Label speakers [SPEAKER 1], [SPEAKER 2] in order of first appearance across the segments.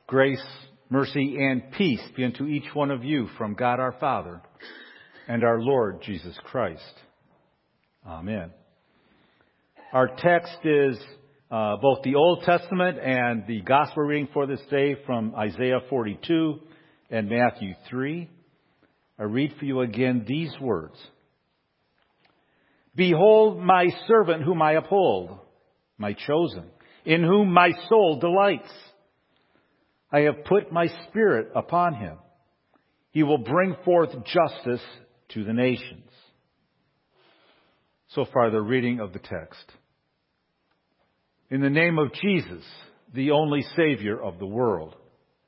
[SPEAKER 1] Grace, mercy, and peace be unto each one of you from God our Father and our Lord Jesus Christ. Amen. Our text is both the Old Testament and the Gospel reading for this day from Isaiah 42 and Matthew 3. I read for you again these words. Behold my servant whom I uphold, my chosen, in whom my soul delights. I have put my spirit upon him. He will bring forth justice to the nations. So far, the reading of the text. In the name of Jesus, the only Savior of the world.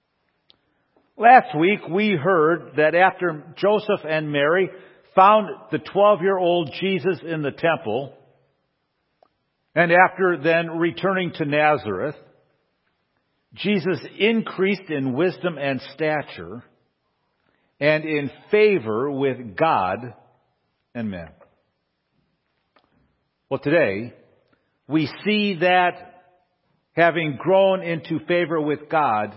[SPEAKER 1] Last week, we heard that after Joseph and Mary found the 12-year-old Jesus in the temple, and after then returning to Nazareth, Jesus increased in wisdom and stature and in favor with God and men. Well, today, we see that having grown into favor with God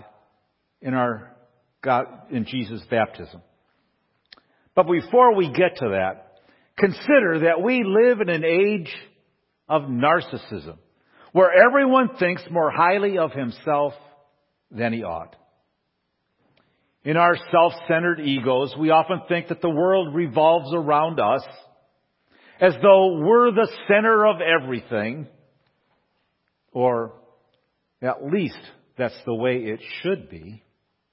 [SPEAKER 1] in Jesus' baptism. But before we get to that, consider that we live in an age of narcissism, where everyone thinks more highly of himself than he ought. In our self-centered egos, we often think that the world revolves around us as though we're the center of everything, or at least that's the way it should be.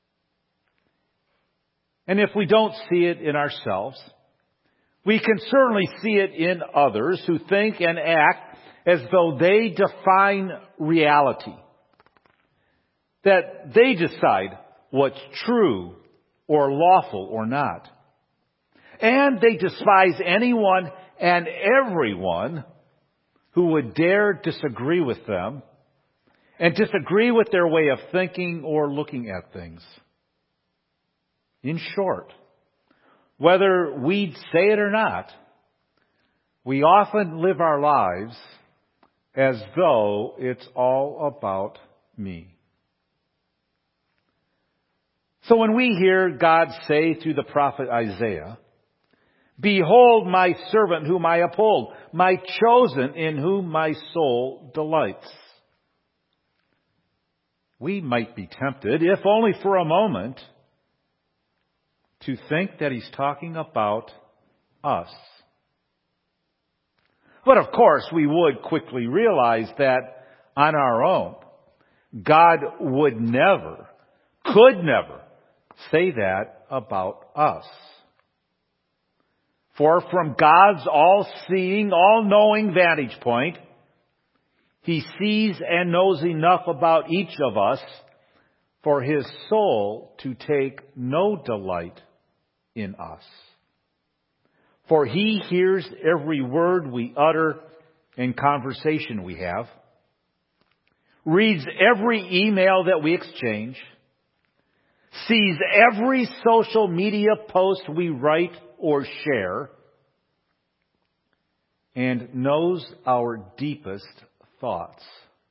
[SPEAKER 1] And if we don't see it in ourselves, we can certainly see it in others who think and act as though they define reality. That they decide what's true or lawful or not. And they despise anyone and everyone who would dare disagree with them and disagree with their way of thinking or looking at things. In short, whether we say it or not, we often live our lives as though it's all about me. So when we hear God say through the prophet Isaiah, behold my servant whom I uphold, my chosen in whom my soul delights. We might be tempted, if only for a moment, to think that he's talking about us. But of course, we would quickly realize that on our own, God would never, could never say that about us. For from God's all-seeing, all-knowing vantage point, He sees and knows enough about each of us for His soul to take no delight in us. For He hears every word we utter and conversation we have, reads every email that we exchange, sees every social media post we write or share, and knows our deepest thoughts.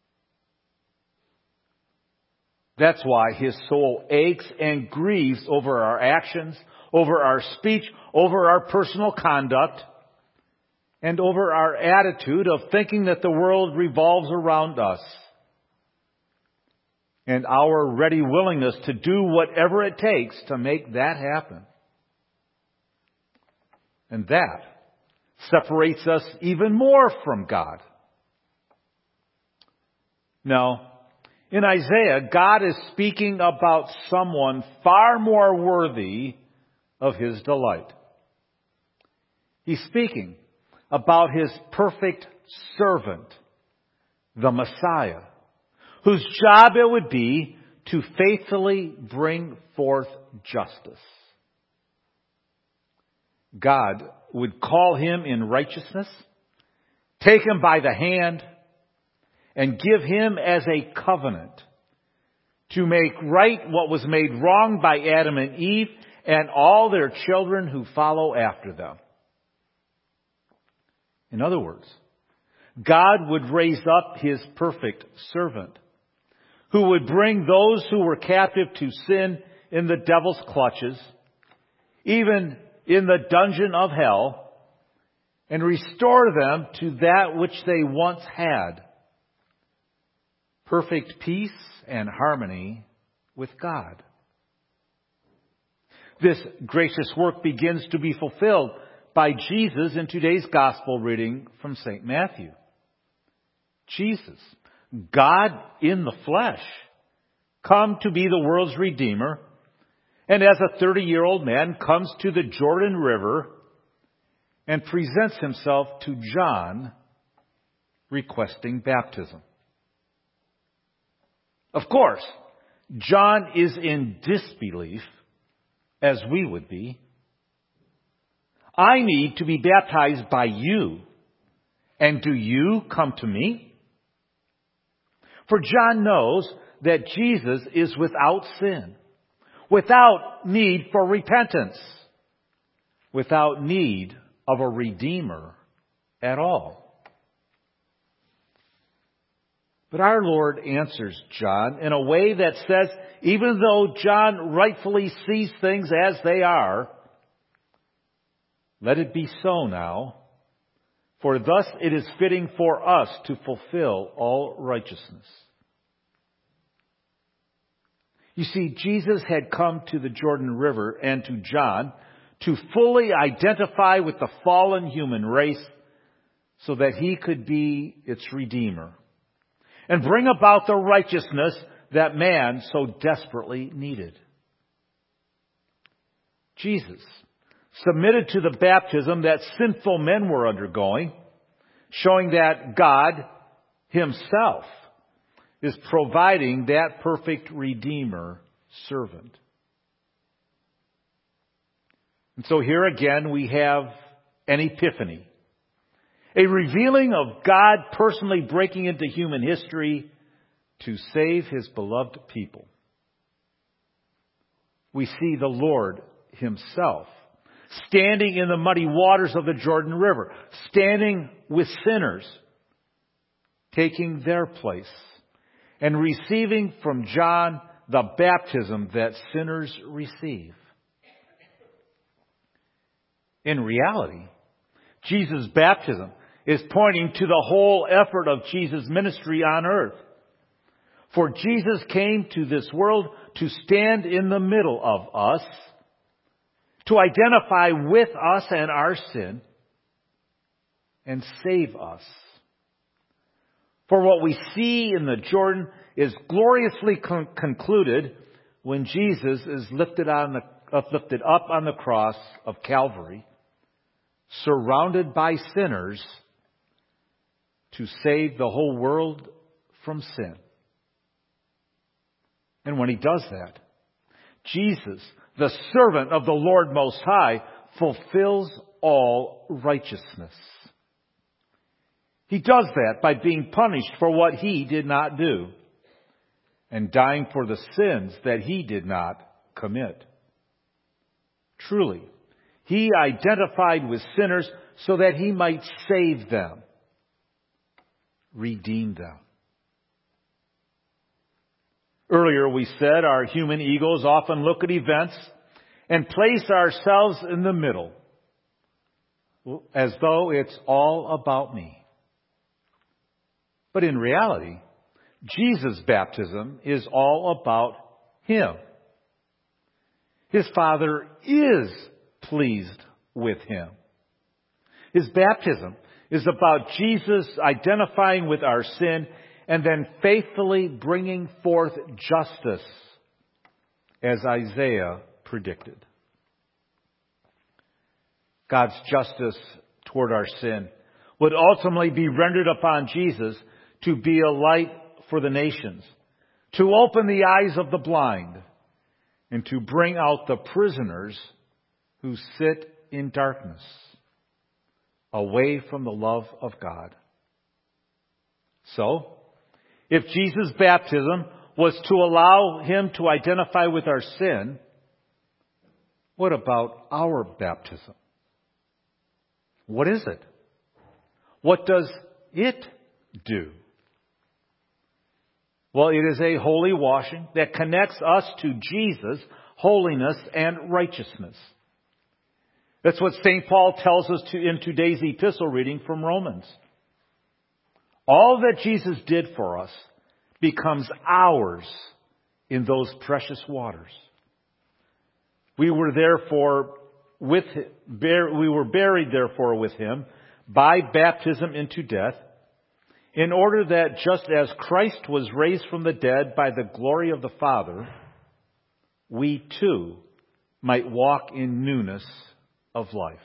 [SPEAKER 1] That's why His soul aches and grieves over our actions, over our speech, over our personal conduct, and over our attitude of thinking that the world revolves around us, and our ready willingness to do whatever it takes to make that happen. And that separates us even more from God. Now, in Isaiah, God is speaking about someone far more worthy of His delight. He's speaking about His perfect servant, the Messiah, whose job it would be to faithfully bring forth justice. God would call Him in righteousness, take Him by the hand, and give Him as a covenant to make right what was made wrong by Adam and Eve and all their children who follow after them. In other words, God would raise up His perfect servant who would bring those who were captive to sin in the devil's clutches, even in the dungeon of hell, and restore them to that which they once had, perfect peace and harmony with God. This gracious work begins to be fulfilled by Jesus in today's gospel reading from St. Matthew. Jesus, God in the flesh, come to be the world's Redeemer, and as a 30-year-old man comes to the Jordan River and presents himself to John requesting baptism. Of course, John is in disbelief, as we would be. I need to be baptized by you, and do you come to me? For John knows that Jesus is without sin, without need for repentance, without need of a Redeemer at all. But our Lord answers John in a way that says, even though John rightfully sees things as they are, let it be so now, for thus it is fitting for us to fulfill all righteousness. You see, Jesus had come to the Jordan River and to John to fully identify with the fallen human race so that he could be its Redeemer and bring about the righteousness that man so desperately needed. Jesus submitted to the baptism that sinful men were undergoing, showing that God Himself is providing that perfect Redeemer servant. And so here again we have an epiphany, a revealing of God personally breaking into human history to save His beloved people. We see the Lord Himself standing in the muddy waters of the Jordan River, standing with sinners, taking their place, and receiving from John the baptism that sinners receive. In reality, Jesus' baptism is pointing to the whole effort of Jesus' ministry on earth. For Jesus came to this world to stand in the middle of us, to identify with us and our sin, and save us. For what we see in the Jordan is gloriously concluded when Jesus is lifted up on the cross of Calvary, surrounded by sinners, to save the whole world from sin. And when He does that, Jesus, the servant of the Lord Most High, fulfills all righteousness. He does that by being punished for what He did not do and dying for the sins that He did not commit. Truly, He identified with sinners so that He might save them, redeem them. Earlier we said our human egos often look at events and place ourselves in the middle, as though it's all about me. But in reality, Jesus' baptism is all about Him. His Father is pleased with Him. His baptism is about Jesus identifying with our sin and then faithfully bringing forth justice, as Isaiah predicted. God's justice toward our sin would ultimately be rendered upon Jesus to be a light for the nations, to open the eyes of the blind, and to bring out the prisoners who sit in darkness, away from the love of God. So, if Jesus' baptism was to allow Him to identify with our sin, what about our baptism? What is it? What does it do? Well, it is a holy washing that connects us to Jesus, holiness and righteousness. That's what St. Paul tells us in today's epistle reading from Romans. All that Jesus did for us becomes ours in those precious waters. We were buried therefore with him by baptism into death, in order that just as Christ was raised from the dead by the glory of the Father, we too might walk in newness of life.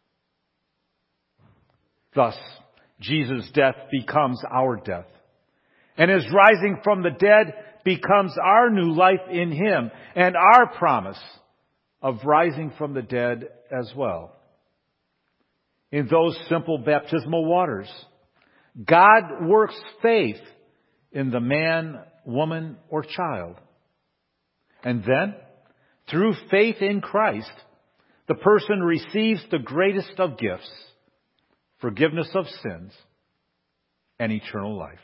[SPEAKER 1] Thus, Jesus' death becomes our death, and his rising from the dead becomes our new life in him, and our promise of rising from the dead as well. In those simple baptismal waters, God works faith in the man, woman, or child. And then, through faith in Christ, the person receives the greatest of gifts, forgiveness of sins, and eternal life.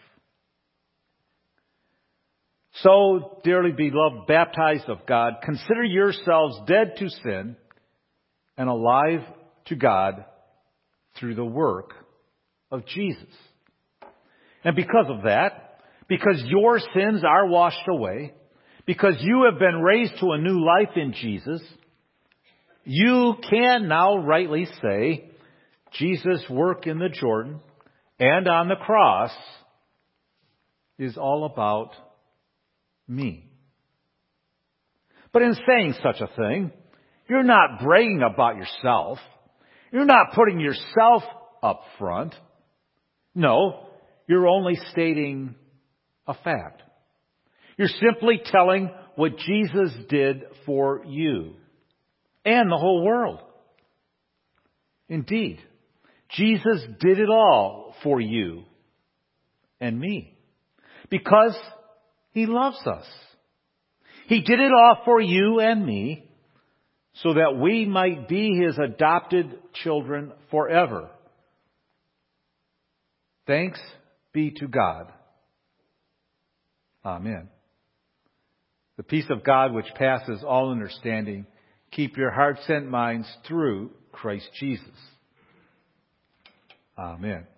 [SPEAKER 1] So, dearly beloved, baptized of God, consider yourselves dead to sin and alive to God through the work of Jesus. And because of that, because your sins are washed away, because you have been raised to a new life in Jesus, you can now rightly say, Jesus' work in the Jordan and on the cross is all about me. But in saying such a thing, you're not bragging about yourself. You're not putting yourself up front. No, you're only stating a fact. You're simply telling what Jesus did for you and the whole world. Indeed, Jesus did it all for you and me because he loves us. He did it all for you and me so that we might be his adopted children forever. Thanks be to God. Amen. The peace of God which passes all understanding, keep your hearts and minds through Christ Jesus. Amen.